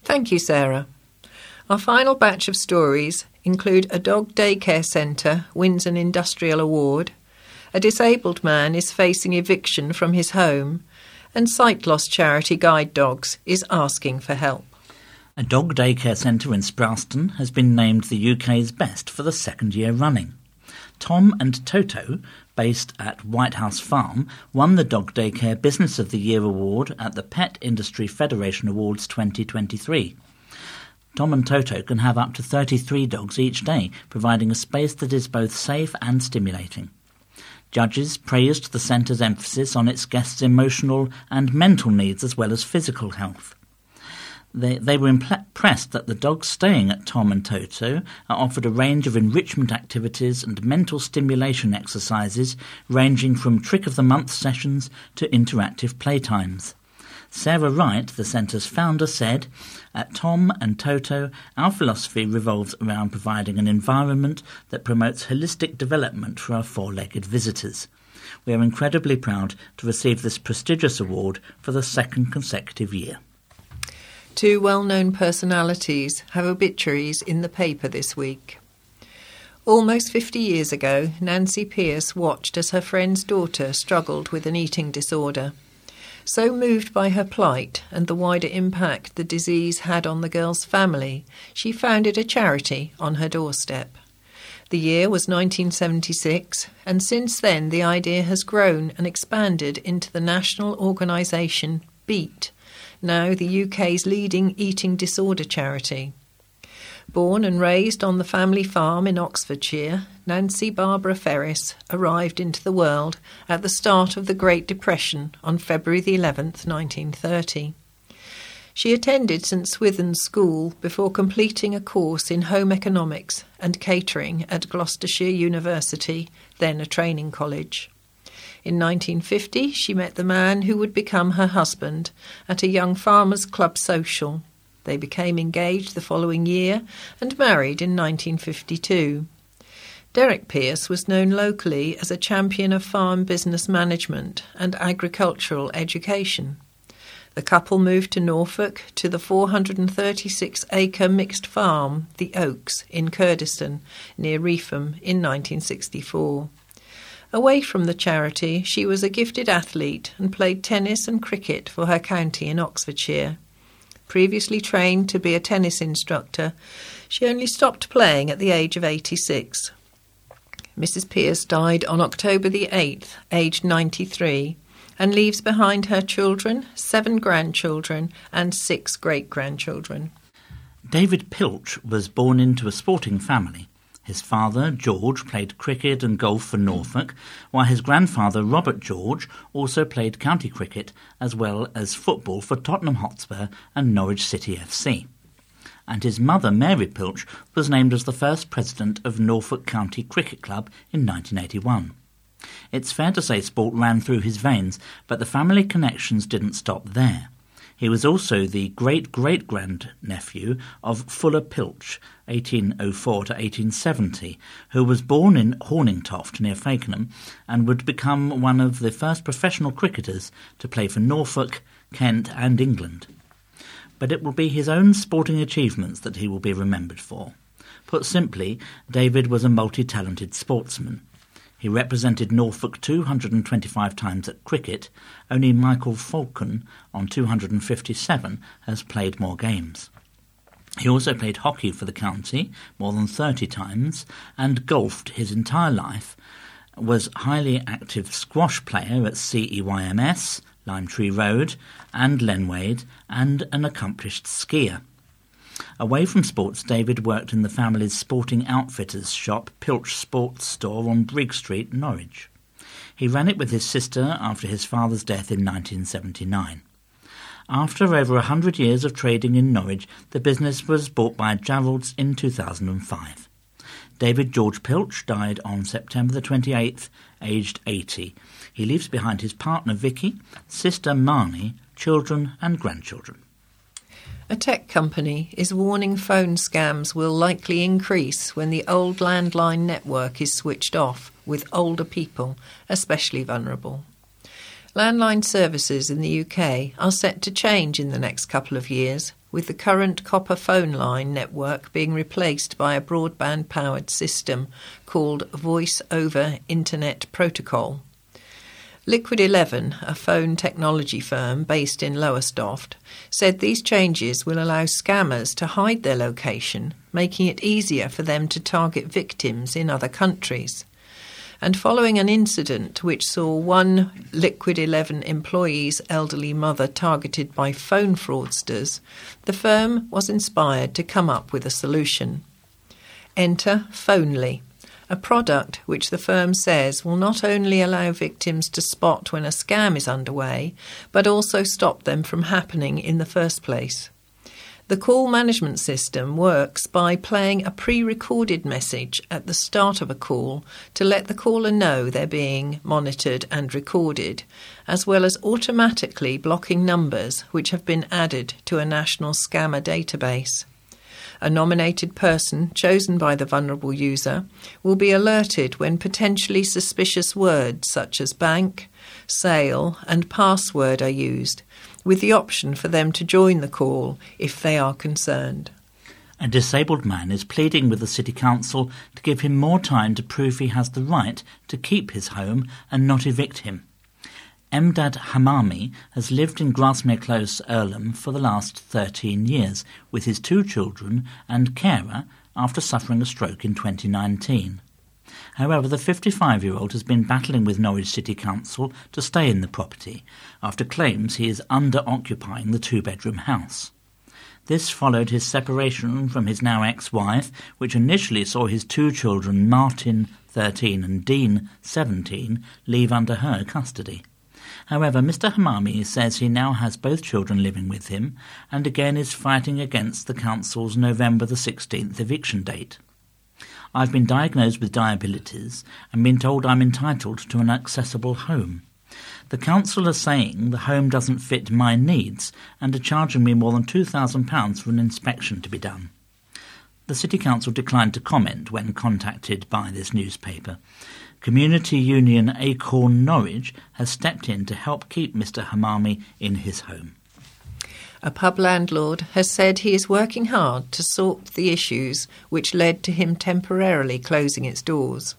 Thank you, Sarah. Our final batch of stories include a dog daycare centre wins an industrial award, a disabled man is facing eviction from his home, and sight loss charity Guide Dogs is asking for help. A dog daycare centre in Sprowston has been named the UK's best for the second year running. Tom and Toto, based at White House Farm, won the Dog Daycare Business of the Year award at the Pet Industry Federation Awards 2023. Tom and Toto can have up to 33 dogs each day, providing a space that is both safe and stimulating. Judges praised the centre's emphasis on its guests' emotional and mental needs as well as physical health. They were impressed that the dogs staying at Tom and Toto are offered a range of enrichment activities and mental stimulation exercises ranging from trick-of-the-month sessions to interactive playtimes. Sarah Wright, the centre's founder, said, "At Tom and Toto, our philosophy revolves around providing an environment that promotes holistic development for our four-legged visitors. We are incredibly proud to receive this prestigious award for the second consecutive year." Two well-known personalities have obituaries in the paper this week. Almost 50 years ago, Nancy Pearce watched as her friend's daughter struggled with an eating disorder. So moved by her plight and the wider impact the disease had on the girl's family, she founded a charity on her doorstep. The year was 1976, and since then the idea has grown and expanded into the national organisation BEAT, now the UK's leading eating disorder charity. Born and raised on the family farm in Oxfordshire, Nancy Barbara Ferris arrived into the world at the start of the Great Depression on February the 11th, 1930. She attended St Swithin's School before completing a course in home economics and catering at Gloucestershire University, then a training college. In 1950, she met the man who would become her husband at a young farmers' club social. They became engaged the following year and married in 1952. Derek Pearce was known locally as a champion of farm business management and agricultural education. The couple moved to Norfolk to the 436-acre mixed farm, The Oaks, in Kurdistan, near Reetham, in 1964. Away from the charity, she was a gifted athlete and played tennis and cricket for her county in Oxfordshire. Previously trained to be a tennis instructor, she only stopped playing at the age of 86. Mrs. Pearce died on October the 8th, aged 93, and leaves behind her children, 7 grandchildren and 6 great-grandchildren. David Pilch was born into a sporting family. His father, George, played cricket and golf for Norfolk, while his grandfather, Robert George, also played county cricket as well as football for Tottenham Hotspur and Norwich City FC. And his mother, Mary Pilch, was named as the first president of Norfolk County Cricket Club in 1981. It's fair to say sport ran through his veins, but the family connections didn't stop there. He was also the great-great-grandnephew of Fuller Pilch, 1804 to 1870, who was born in Horningtoft near Fakenham and would become one of the first professional cricketers to play for Norfolk, Kent and England. But it will be his own sporting achievements that he will be remembered for. Put simply, David was a multi-talented sportsman. He represented Norfolk 225 times at cricket. Only Michael Falcon, on 257, has played more games. He also played hockey for the county more than 30 times and golfed his entire life, was highly active squash player at CEYMS, Lime Tree Road, and Lenwade, and an accomplished skier. Away from sports, David worked in the family's sporting outfitters shop, Pilch Sports Store on Brigg Street, Norwich. He ran it with his sister after his father's death in 1979. After over 100 years of trading in Norwich, the business was bought by Jarolds in 2005. David George Pilch died on September the 28th, aged 80. He leaves behind his partner Vicky, sister Marnie, children and grandchildren. A tech company is warning phone scams will likely increase when the old landline network is switched off, with older people especially vulnerable. Landline services in the UK are set to change in the next couple of years, with the current copper phone line network being replaced by a broadband-powered system called Voice over Internet Protocol. Liquid 11, a phone technology firm based in Lowestoft, said these changes will allow scammers to hide their location, making it easier for them to target victims in other countries. And following an incident which saw one Liquid 11 employee's elderly mother targeted by phone fraudsters, the firm was inspired to come up with a solution. Enter Phonely, a product which the firm says will not only allow victims to spot when a scam is underway, but also stop them from happening in the first place. The call management system works by playing a pre-recorded message at the start of a call to let the caller know they're being monitored and recorded, as well as automatically blocking numbers which have been added to a national scammer database. A nominated person, chosen by the vulnerable user, will be alerted when potentially suspicious words such as bank, sale and password are used, with the option for them to join the call if they are concerned. A disabled man is pleading with the City Council to give him more time to prove he has the right to keep his home and not evict him. Emdad Hamami has lived in Grasmere Close, Earlham, for the last 13 years with his 2 children and carer after suffering a stroke in 2019. However, the 55-year-old has been battling with Norwich City Council to stay in the property after claims he is under-occupying the 2-bedroom house. This followed his separation from his now ex-wife, which initially saw his 2 children, Martin, 13, and Dean, 17, leave under her custody. However, Mr. Hamami says he now has both children living with him and again is fighting against the council's November the 16th eviction date. I've been diagnosed with diabetes and been told I'm entitled to an accessible home. The council are saying the home doesn't fit my needs and are charging me more than £2,000 for an inspection to be done. The City Council declined to comment when contacted by this newspaper. Community Union Acorn Norwich has stepped in to help keep Mr. Hamami in his home. A pub landlord has said he is working hard to sort the issues which led to him temporarily closing its doors.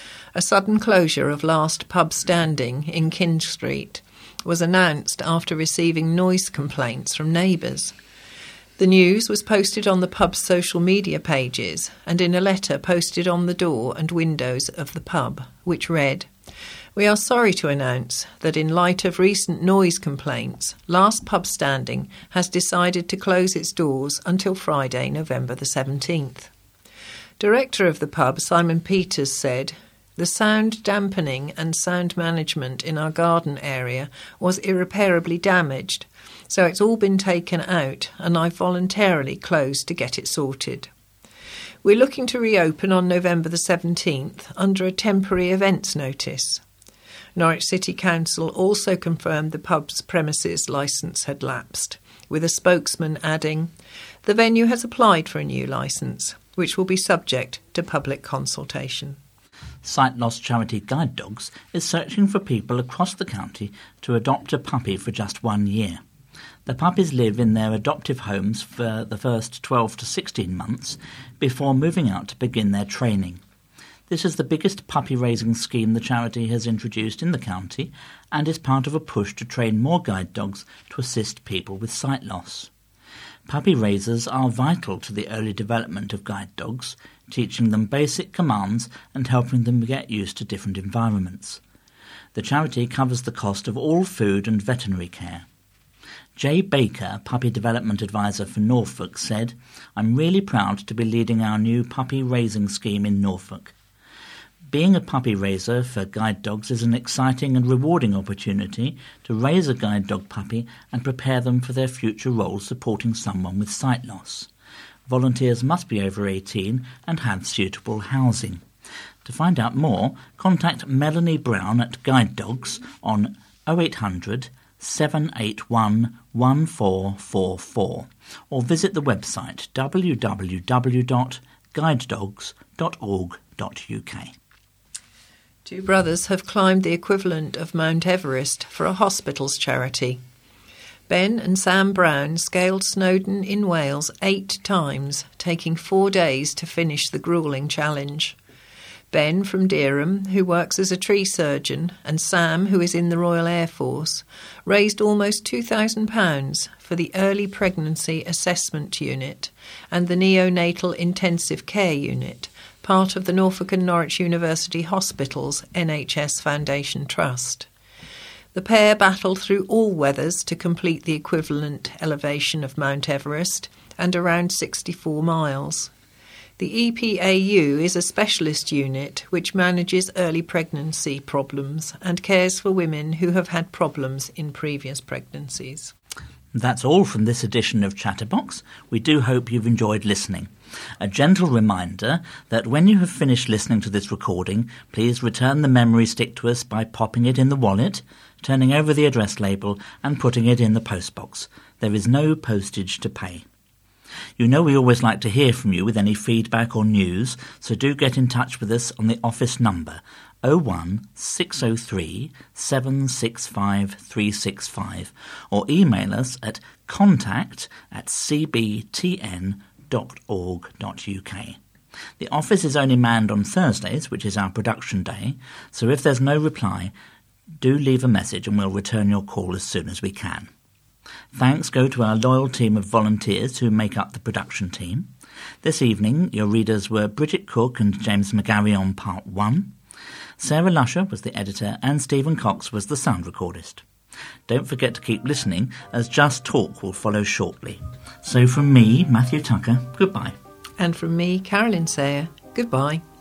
A sudden closure of Last Pub Standing in King Street was announced after receiving noise complaints from neighbours. The news was posted on the pub's social media pages and in a letter posted on the door and windows of the pub, which read, "We are sorry to announce that in light of recent noise complaints, Last Pub Standing has decided to close its doors until Friday, November the 17th. Director of the pub, Simon Peters, said, "The sound dampening and sound management in our garden area was irreparably damaged, so it's all been taken out and I've voluntarily closed to get it sorted. We're looking to reopen on November the 17th under a temporary events notice." Norwich City Council also confirmed the pub's premises licence had lapsed, with a spokesman adding, "The venue has applied for a new licence, which will be subject to public consultation." Sight Loss charity Guide Dogs is searching for people across the county to adopt a puppy for just 1 year. The puppies live in their adoptive homes for the first 12 to 16 months before moving out to begin their training. This is the biggest puppy raising scheme the charity has introduced in the county and is part of a push to train more guide dogs to assist people with sight loss. Puppy raisers are vital to the early development of guide dogs, teaching them basic commands and helping them get used to different environments. The charity covers the cost of all food and veterinary care. Jay Baker, Puppy Development Advisor for Norfolk, said, "I'm really proud to be leading our new puppy raising scheme in Norfolk. Being a puppy raiser for guide dogs is an exciting and rewarding opportunity to raise a guide dog puppy and prepare them for their future roles supporting someone with sight loss. Volunteers must be over 18 and have suitable housing. To find out more, contact Melanie Brown at Guide Dogs on 0800 781 1444 or visit the website www.guidedogs.org.uk. 2 brothers have climbed the equivalent of Mount Everest for a hospitals charity. Ben and Sam Brown scaled Snowdon in Wales 8 times, taking 4 days to finish the gruelling challenge. Ben from Dereham, who works as a tree surgeon, and Sam, who is in the Royal Air Force, raised almost £2,000 for the Early Pregnancy Assessment Unit and the Neonatal Intensive Care Unit, part of the Norfolk and Norwich University Hospitals NHS Foundation Trust. The pair battled through all weathers to complete the equivalent elevation of Mount Everest and around 64 miles. The EPAU is a specialist unit which manages early pregnancy problems and cares for women who have had problems in previous pregnancies. That's all from this edition of Chatterbox. We do hope you've enjoyed listening. A gentle reminder that when you have finished listening to this recording, please return the memory stick to us by popping it in the wallet, turning over the address label and putting it in the postbox. There is no postage to pay. You know we always like to hear from you with any feedback or news, so do get in touch with us on the office number 01603 765 365 or email us at contact@cbtn.org.uk. The office is only manned on Thursdays, which is our production day, so if there's no reply, do leave a message and we'll return your call as soon as we can. Thanks go to our loyal team of volunteers who make up the production team. This evening, your readers were Bridget Cook and James McGarry on Part 1. Sarah Lusher was the editor and Stephen Cox was the sound recordist. Don't forget to keep listening, as Just Talk will follow shortly. So from me, Matthew Tucker, goodbye. And from me, Carolyn Sayer, goodbye.